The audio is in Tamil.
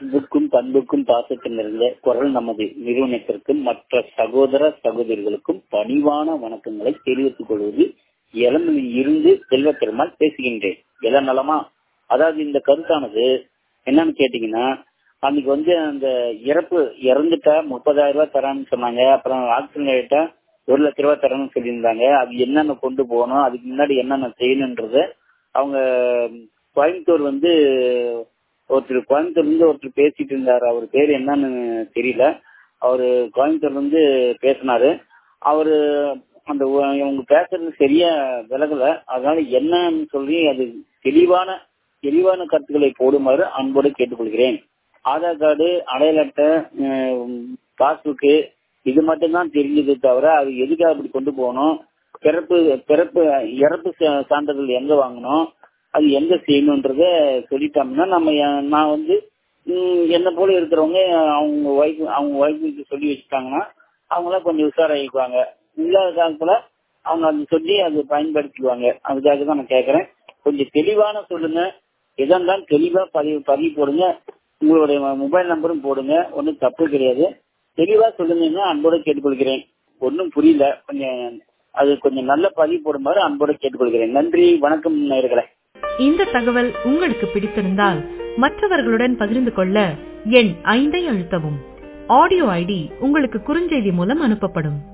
அன்புக்கும் பண்புக்கும் பாசத்தில் நிறைந்த குரல் நமது நிறுவனத்திற்கும் மற்ற சகோதர சகோதரிகளுக்கும் பணிவான வணக்கங்களை தெரிவித்துக் கொள்வது இளமையில் இருந்து செல்வ பெருமாள் பேசுகின்றேன். எல்லாம் நலமா? அதாவது இந்த கருத்தானது என்னன்னு கேட்டீங்கன்னா, அன்னைக்கு அந்த இறந்துட்டா 30,000 ரூபாய் தரான்னு சொன்னாங்க. அப்புறம் ஆக்சிடென்ட் ஆயிட்டா 1,00,000 ரூபாய் தரணும்னு சொல்லியிருந்தாங்க. அது என்னென்ன கொண்டு போகணும், அதுக்கு முன்னாடி என்னென்ன செய்யணுன்றத அவங்க கோயம்புத்தூர் ஒருத்தர் பேசிட்டு இருந்தாரு. அவர் பேர் என்னன்னு தெரியல. அவரு கோயம்புத்தூர்ல பேசினாரு. அவரு அவங்க பேசுறது சரியா விலகல. அதனால என்னன்னு சொல்லி அது தெளிவான கருத்துக்களை போடுமாறு அன்போடு கேட்டுக்கொள்கிறேன். ஆதார் கார்டு, அடையாள அட்டை, பாஸ்புக்கு இது மட்டும்தான் தெரிஞ்சது தவிர அது எதுக்காக அப்படி கொண்டு போகணும், இறப்பு சான்றிதழ் எங்க வாங்கணும், அது எங்க செய்யணும்ன்றத சொல்லிட்டோம்னா நான் என்ன போல இருக்கிறவங்க அவங்க ஒய்ஃபுக்கு சொல்லி வச்சுட்டாங்கன்னா அவங்களாம் கொஞ்சம் உஷாராயிக்குவாங்க. இல்லாத காலத்துல அவங்க அது சொல்லி அதை பயன்படுத்திக்குவாங்க. அதுக்காக தான் நான் கேட்கறேன். கொஞ்சம் தெளிவான சொல்லுங்க. எதாஇருந்தாலும் தெளிவா பதிவு போடுங்க. உங்களுடைய மொபைல் நம்பரும் போடுங்க. ஒன்றும் தப்பு கிடையாது. தெளிவா சொல்லுங்க. அன்போடு கேட்டுக்கொள்கிறேன். ஒன்றும் புரியல. கொஞ்சம் நல்ல பதிவு போடுமாறு அன்போடு கேட்டுக்கொள்கிறேன். நன்றி, வணக்கம் நேயர்களே. இந்த தகவல் உங்களுக்கு பிடித்திருந்தால் மற்றவர்களுடன் பகிர்ந்து கொள்ள எண் 5 அழுத்தவும். ஆடியோ ஐடி உங்களுக்கு குறுஞ்செய்தி மூலம் அனுப்பப்படும்.